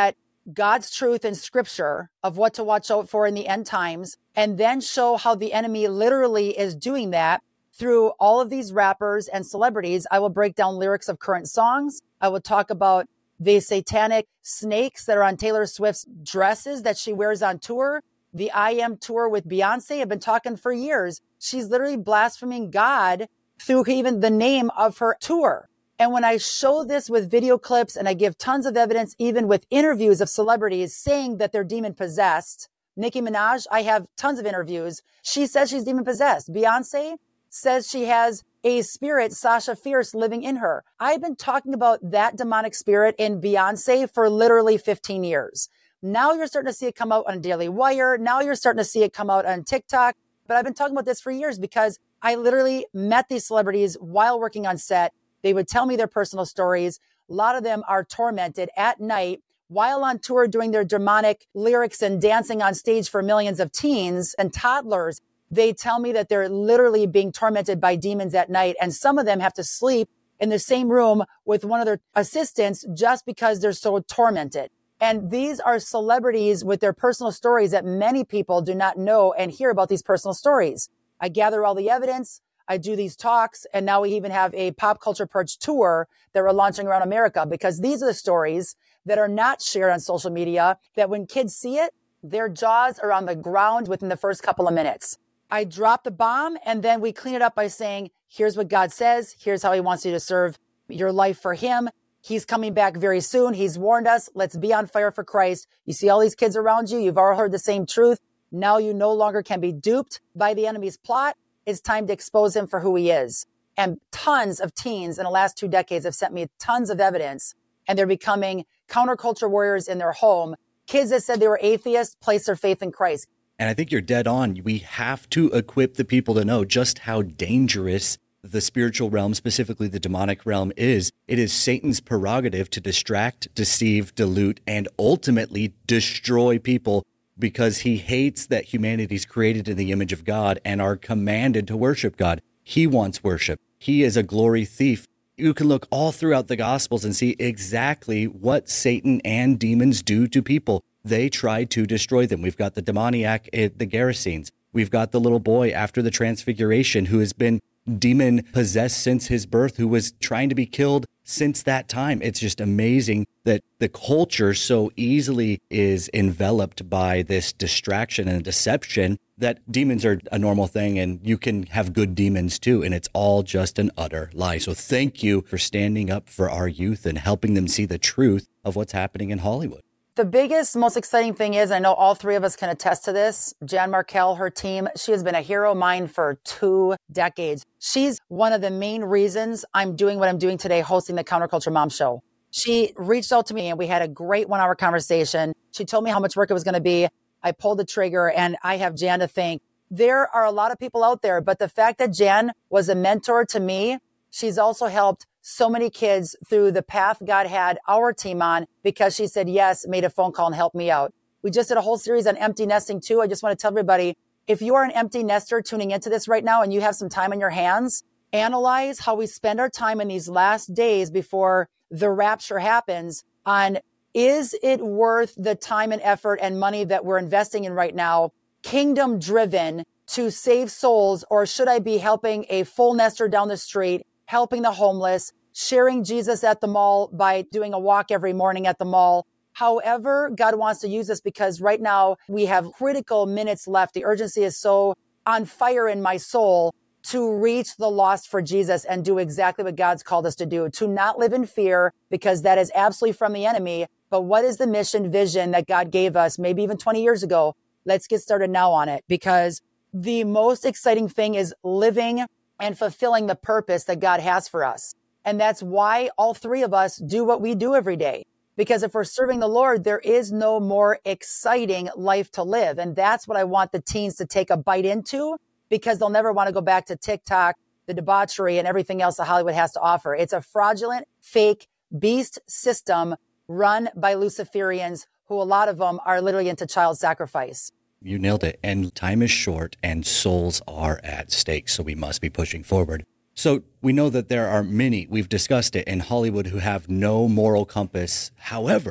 God's truth in scripture of what to watch out for in the end times, and then show how the enemy literally is doing that through all of these rappers and celebrities. I will break down lyrics of current songs. I will talk about the satanic snakes that are on Taylor Swift's dresses that she wears on tour. The I Am tour with Beyonce. I've been talking for years. She's literally blaspheming God through even the name of her tour. And when I show this with video clips and I give tons of evidence, even with interviews of celebrities saying that they're demon possessed, Nicki Minaj, I have tons of interviews. She says she's demon possessed. Beyonce says she has a spirit, Sasha Fierce, living in her. I've been talking about that demonic spirit in Beyonce for literally fifteen years. Now you're starting to see it come out on Daily Wire. Now you're starting to see it come out on TikTok. But I've been talking about this for years because I literally met these celebrities while working on set. They would tell me their personal stories. A lot of them are tormented at night while on tour doing their demonic lyrics and dancing on stage for millions of teens and toddlers. They tell me that they're literally being tormented by demons at night. And some of them have to sleep in the same room with one of their assistants just because they're so tormented. And these are celebrities with their personal stories that many people do not know and hear about these personal stories. I gather all the evidence. I do these talks, and now we even have a Pop Culture Purge tour that we're launching around America, because these are the stories that are not shared on social media, that when kids see it, their jaws are on the ground within the first couple of minutes. I drop the bomb, and then we clean it up by saying, here's what God says. Here's how he wants you to serve your life for him. He's coming back very soon. He's warned us. Let's be on fire for Christ. You see all these kids around you. You've all heard the same truth. Now you no longer can be duped by the enemy's plot. It's time to expose him for who he is. And tons of teens in the last two decades have sent me tons of evidence, and they're becoming counterculture warriors in their home. Kids that said they were atheists place their faith in Christ. And I think you're dead on. We have to equip the people to know just how dangerous the spiritual realm, specifically the demonic realm, is. It is Satan's prerogative to distract, deceive, dilute, and ultimately destroy people, because he hates that humanity is created in the image of God and are commanded to worship God. He wants worship. He is a glory thief. You can look all throughout the Gospels and see exactly what Satan and demons do to people. They try to destroy them. We've got the demoniac at the Gerasenes. We've got the little boy after the Transfiguration who has been demon possessed since his birth, who was trying to be killed since that time. It's just amazing that the culture so easily is enveloped by this distraction and deception that demons are a normal thing, and you can have good demons too. And it's all just an utter lie. So thank you for standing up for our youth and helping them see the truth of what's happening in Hollywood. The biggest, most exciting thing is, I know all three of us can attest to this, Jan Markell, her team, she has been a hero of mine for two decades. She's one of the main reasons I'm doing what I'm doing today, hosting the Counterculture Mom Show. She reached out to me and we had a great one hour conversation. She told me how much work it was going to be. I pulled the trigger, and I have Jan to thank. There are a lot of people out there, but the fact that Jan was a mentor to me, she's also helped so many kids through the path God had our team on, because she said yes, made a phone call and helped me out. We just did a whole series on empty nesting too. I just want to tell everybody, if you are an empty nester tuning into this right now and you have some time on your hands, analyze how we spend our time in these last days before the rapture happens on, is it worth the time and effort and money that we're investing in right now, kingdom driven, to save souls? Or should I be helping a full nester down the street, helping the homeless, sharing Jesus at the mall by doing a walk every morning at the mall? However God wants to use us, because right now we have critical minutes left. The urgency is so on fire in my soul to reach the lost for Jesus and do exactly what God's called us to do, to not live in fear, because that is absolutely from the enemy. But what is the mission vision that God gave us maybe even twenty years ago? Let's get started now on it, because the most exciting thing is living and fulfilling the purpose that God has for us. And that's why all three of us do what we do every day. Because if we're serving the Lord, there is no more exciting life to live. And that's what I want the teens to take a bite into, because they'll never want to go back to TikTok, the debauchery, and everything else that Hollywood has to offer. It's a fraudulent, fake, beast system run by Luciferians, who a lot of them are literally into child sacrifice. You nailed it. And time is short and souls are at stake. So we must be pushing forward. So we know that there are many, we've discussed it, in Hollywood who have no moral compass. However,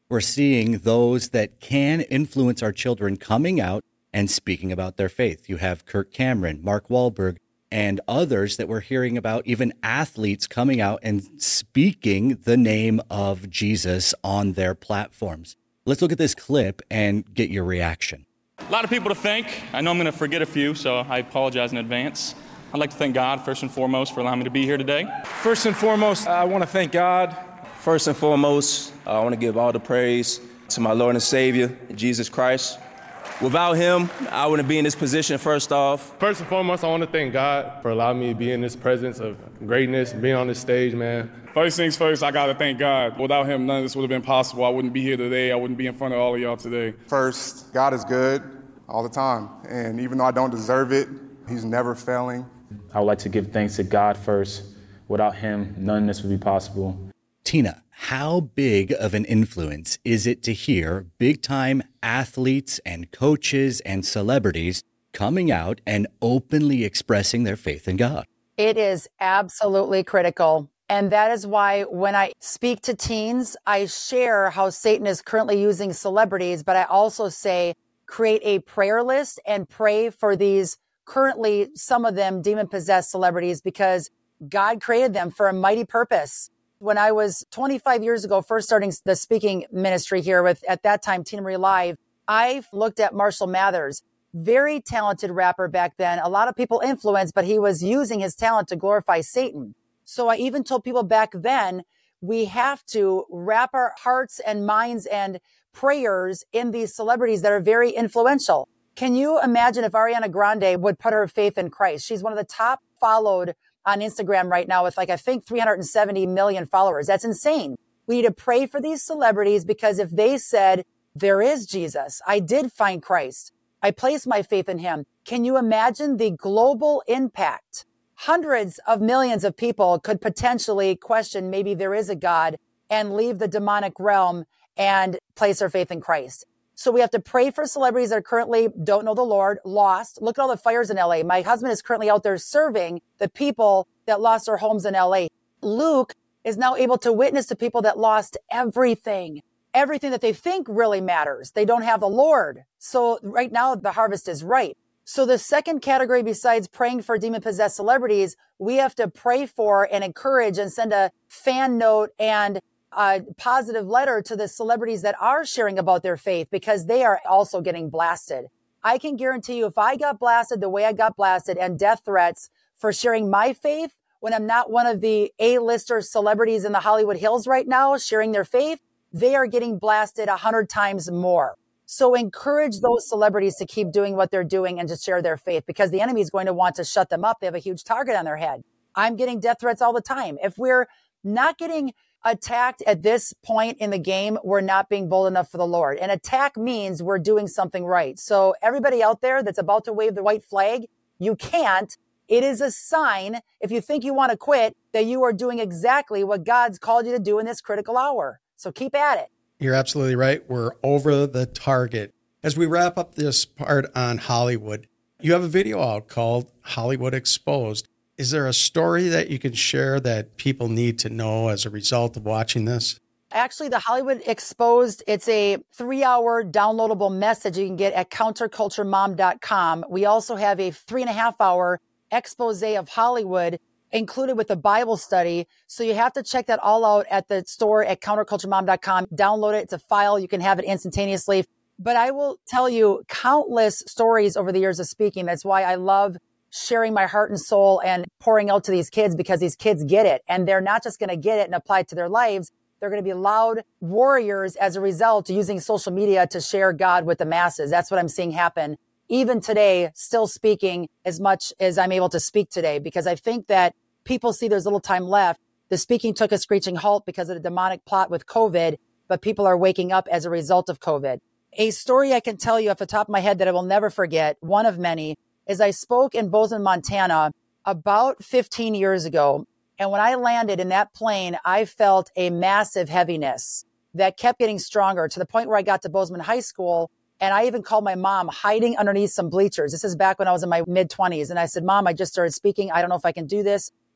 We're seeing those that can influence our children coming out and speaking about their faith. You have Kirk Cameron, Mark Wahlberg, and others that we're hearing about, even athletes coming out and speaking the name of Jesus on their platforms. Let's look at this clip and get your reaction. A lot of people to thank. I know I'm going to forget a few, so I apologize in advance. I'd like to thank God, first and foremost, for allowing me to be here today. First and foremost, I want to thank God. First and foremost, I want to give all the praise to my Lord and Savior, Jesus Christ. Without him, I wouldn't be in this position, first off. First and foremost, I want to thank God for allowing me to be in this presence of greatness, being on this stage, man. First things first, I got to thank God. Without him, none of this would have been possible. I wouldn't be here today. I wouldn't be in front of all of y'all today. First, God is good all the time. And even though I don't deserve it, he's never failing. I would like to give thanks to God first. Without him, none of this would be possible. Tina, how big of an influence is it to hear big-time athletes and coaches and celebrities coming out and openly expressing their faith in God? It is absolutely critical. And that is why when I speak to teens, I share how Satan is currently using celebrities, but I also say create a prayer list and pray for these currently, some of them demon-possessed celebrities, because God created them for a mighty purpose. When I was twenty-five years ago, first starting the speaking ministry here with, at that time, Tina Marie Live, I looked at Marshall Mathers, very talented rapper back then. A lot of people influenced, but he was using his talent to glorify Satan. So I even told people back then, we have to wrap our hearts and minds and prayers in these celebrities that are very influential. Can you imagine if Ariana Grande would put her faith in Christ? She's one of the top followed on Instagram right now with like, I think three hundred seventy million followers. That's insane. We need to pray for these celebrities because if they said, there is Jesus, I did find Christ, I placed my faith in him. Can you imagine the global impact? Hundreds of millions of people could potentially question maybe there is a God and leave the demonic realm and place their faith in Christ. So we have to pray for celebrities that currently don't know the Lord, lost. Look at all the fires in L A. My husband is currently out there serving the people that lost their homes in L A. Luke is now able to witness to people that lost everything, everything that they think really matters. They don't have the Lord. So right now the harvest is ripe. So the second category, besides praying for demon-possessed celebrities, we have to pray for and encourage and send a fan note and a positive letter to the celebrities that are sharing about their faith because they are also getting blasted. I can guarantee you if I got blasted the way I got blasted and death threats for sharing my faith when I'm not one of the A-lister celebrities in the Hollywood Hills right now sharing their faith, they are getting blasted a hundred times more. So encourage those celebrities to keep doing what they're doing and to share their faith because the enemy is going to want to shut them up. They have a huge target on their head. I'm getting death threats all the time. If we're not getting attacked at this point in the game, we're not being bold enough for the Lord. And attack means we're doing something right. So everybody out there that's about to wave the white flag, you can't. It is a sign, if you think you want to quit, that you are doing exactly what God's called you to do in this critical hour. So keep at it. You're absolutely right. We're over the target. As we wrap up this part on Hollywood, you have a video out called Hollywood Exposed. Is there a story that you can share that people need to know as a result of watching this? Actually, the Hollywood Exposed, it's a three-hour downloadable message you can get at counterculture mom dot com. We also have a three-and-a-half-hour expose of Hollywood included with the Bible study. So you have to check that all out at the store at counterculture mom dot com. Download it. It's a file. You can have it instantaneously. But I will tell you countless stories over the years of speaking. That's why I love sharing my heart and soul and pouring out to these kids because these kids get it. And they're not just going to get it and apply it to their lives. They're going to be loud warriors as a result of using social media to share God with the masses. That's what I'm seeing happen. Even today, still speaking as much as I'm able to speak today, because I think that people see there's little time left. The speaking took a screeching halt because of the demonic plot with COVID, but people are waking up as a result of COVID. A story I can tell you off the top of my head that I will never forget, one of many, is I spoke in Bozeman, Montana about fifteen years ago. And when I landed in that plane, I felt a massive heaviness that kept getting stronger to the point where I got to Bozeman High School. And I even called my mom hiding underneath some bleachers. This is back when I was in my mid twenties. And I said, Mom, I just started speaking. I don't know if I can do this.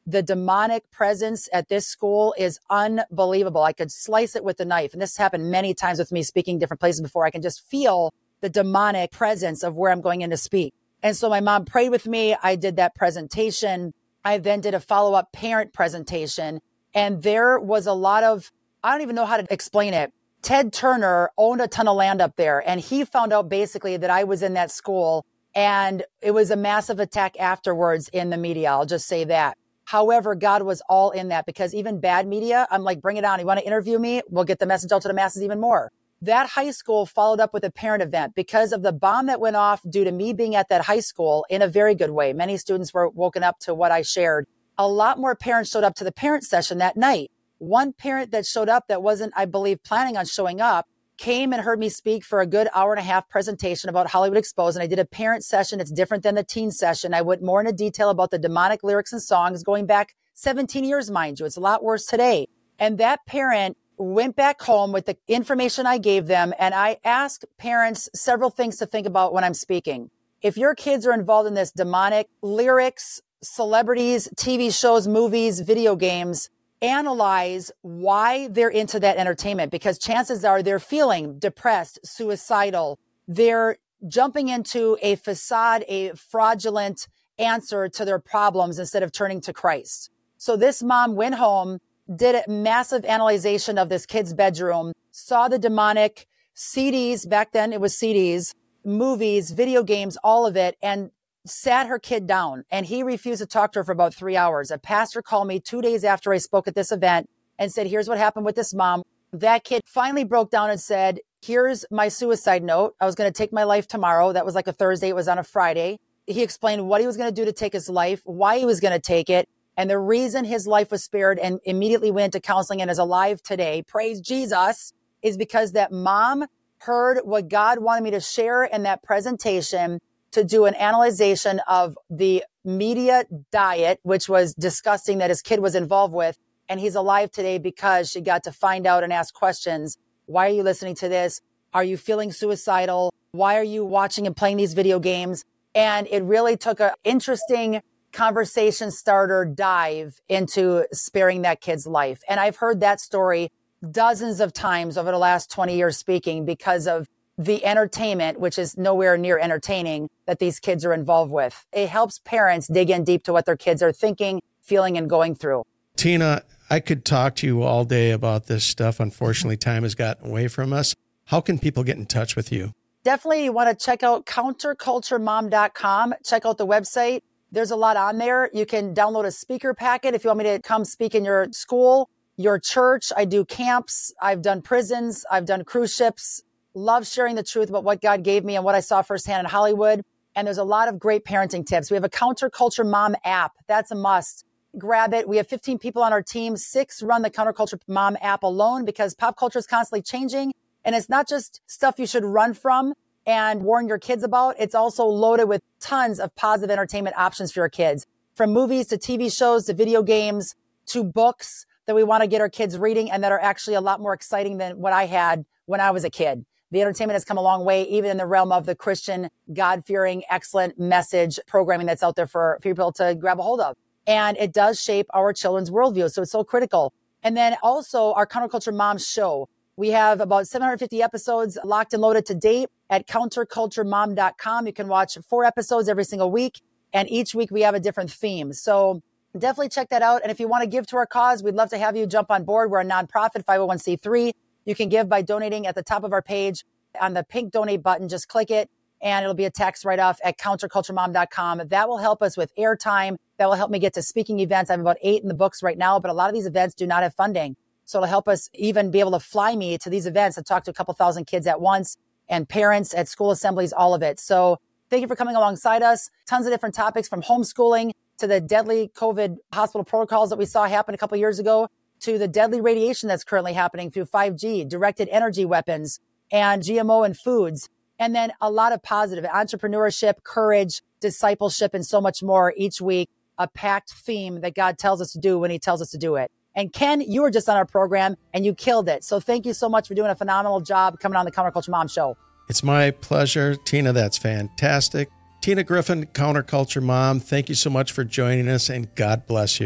The demonic presence at this school is unbelievable. I could slice it with a knife. And this happened many times with me speaking different places before. I can just feel the demonic presence of where I'm going in to speak. And so my mom prayed with me. I did that presentation. I then did a follow-up parent presentation. And there was a lot of, I don't even know how to explain it. Ted Turner owned a ton of land up there. And he found out basically that I was in that school. And it was a massive attack afterwards in the media. I'll just say that. However, God was all in that, because even bad media, I'm like, bring it on. You want to interview me? We'll get the message out to the masses even more. That high school followed up with a parent event because of the bomb that went off due to me being at that high school in a very good way. Many students were woken up to what I shared. A lot more parents showed up to the parent session that night. One parent that showed up that wasn't, I believe, planning on showing up came and heard me speak for a good hour and a half presentation about Hollywood Exposed. And I did a parent session. It's different than the teen session. I went more into detail about the demonic lyrics and songs going back seventeen years, mind you. It's a lot worse today. And that parent went back home with the information I gave them. And I asked parents several things to think about when I'm speaking. If your kids are involved in this demonic lyrics, celebrities, T V shows, movies, video games, analyze why they're into that entertainment, because chances are they're feeling depressed, suicidal. They're jumping into a facade, a fraudulent answer to their problems instead of turning to Christ. So this mom went home, did a massive analyzation of this kid's bedroom, saw the demonic C Ds. Back then it was C Ds, movies, video games, all of it, and sat her kid down. And he refused to talk to her for about three hours. A pastor called me two days after I spoke at this event and said, here's what happened with this mom. That kid finally broke down and said, here's my suicide note. I was going to take my life tomorrow. That was like a Thursday. It was on a Friday. He explained what he was going to do to take his life, why he was going to take it, and the reason his life was spared, and immediately went into counseling and is alive today. Praise Jesus, is because that mom heard what God wanted me to share in that presentation, to do an analyzation of the media diet, which was disgusting that his kid was involved with. And he's alive today because she got to find out and ask questions. Why are you listening to this? Are you feeling suicidal? Why are you watching and playing these video games? And it really took an interesting conversation starter dive into sparing that kid's life. And I've heard that story dozens of times over the last twenty years speaking, because of the entertainment, which is nowhere near entertaining, that these kids are involved with. It helps parents dig in deep to what their kids are thinking, feeling, and going through. Tina, I could talk to you all day about this stuff. Unfortunately, time has gotten away from us. How can people get in touch with you? Definitely you want to check out counterculture mom dot com. Check out the website. There's a lot on there. You can download a speaker packet if you want me to come speak in your school, your church. I do camps. I've done prisons. I've done cruise ships. Love sharing the truth about what God gave me and what I saw firsthand in Hollywood. And there's a lot of great parenting tips. We have a Counterculture Mom app. That's a must. Grab it. We have fifteen people on our team. Six run the Counterculture Mom app alone, because pop culture is constantly changing. And it's not just stuff you should run from and warn your kids about. It's also loaded with tons of positive entertainment options for your kids, from movies to T V shows to video games to books that we want to get our kids reading and that are actually a lot more exciting than what I had when I was a kid. The entertainment has come a long way, even in the realm of the Christian, God-fearing, excellent message programming that's out there for people to grab a hold of. And it does shape our children's worldview. So it's so critical. And then also our Counterculture Mom show. We have about seven hundred fifty episodes locked and loaded to date at counterculture mom dot com. You can watch four episodes every single week. And each week we have a different theme. So definitely check that out. And if you want to give to our cause, we'd love to have you jump on board. We're a nonprofit five oh one c three. You can give by donating at the top of our page on the pink donate button. Just click it and it'll be a tax write-off at counterculture mom dot com. That will help us with airtime. That will help me get to speaking events. I have about eight in the books right now, but a lot of these events do not have funding. So it'll help us even be able to fly me to these events and talk to a couple thousand kids at once, and parents at school assemblies, all of it. So thank you for coming alongside us. Tons of different topics, from homeschooling to the deadly COVID hospital protocols that we saw happen a couple of years ago, to the deadly radiation that's currently happening through five G, directed energy weapons, and G M O and foods. And then a lot of positive entrepreneurship, courage, discipleship, and so much more each week. A packed theme that God tells us to do when he tells us to do it. And Ken, you were just on our program and you killed it. So thank you so much for doing a phenomenal job coming on the Counterculture Mom Show. It's my pleasure. Tina, that's fantastic. Tina Griffin, Counterculture Mom, thank you so much for joining us, and God bless you.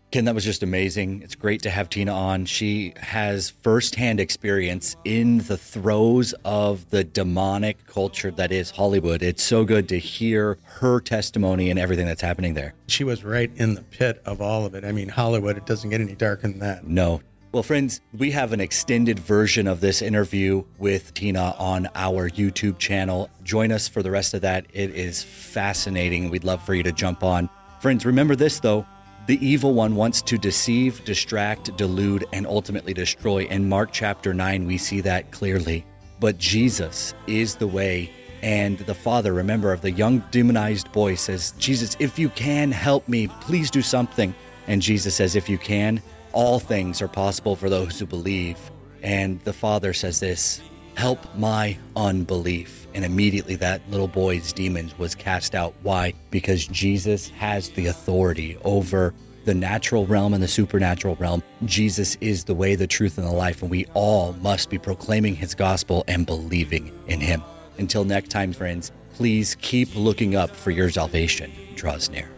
Ken, that was just amazing. It's great to have Tina on. She has firsthand experience in the throes of the demonic culture that is Hollywood. It's so good to hear her testimony and everything that's happening there. She was right in the pit of all of it. I mean, Hollywood, it doesn't get any darker than that. No. Well, friends, we have an extended version of this interview with Tina on our YouTube channel. Join us for the rest of that. It is fascinating. We'd love for you to jump on. Friends, remember this, though. The evil one wants to deceive, distract, delude, and ultimately destroy. In Mark chapter nine, we see that clearly. But Jesus is the way. And the father, remember, of the young demonized boy says, Jesus, if you can help me, please do something. And Jesus says, if you can, all things are possible for those who believe. And the father says this, help my unbelief. And immediately that little boy's demons was cast out. Why? Because Jesus has the authority over the natural realm and the supernatural realm. Jesus is the way, the truth, and the life, and we all must be proclaiming his gospel and believing in him. Until next time, friends, please keep looking up, for your salvation draws near.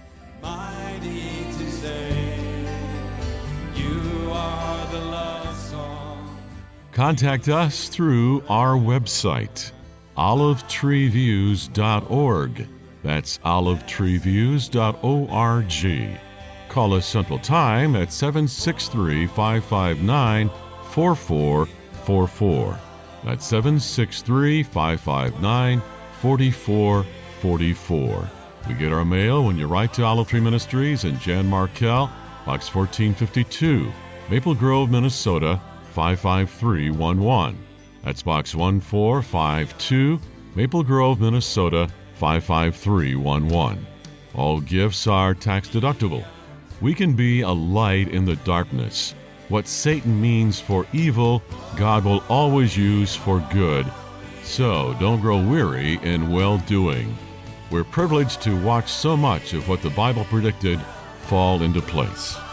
Mighty to save, you are the love song. Contact us through our website, olive tree views dot org. That's olive tree views dot org. Call us Central Time at seven six three, five five nine, four four four four. That's seven six three, five five nine, four four four four. We get our mail when you write to Olive Tree Ministries and Jan Markell, Box fourteen fifty-two, Maple Grove, Minnesota, five five three one one. That's Box one four five two, Maple Grove, Minnesota, five five three one one. All gifts are tax deductible. We can be a light in the darkness. What Satan means for evil, God will always use for good. So don't grow weary in well-doing. We're privileged to watch so much of what the Bible predicted fall into place.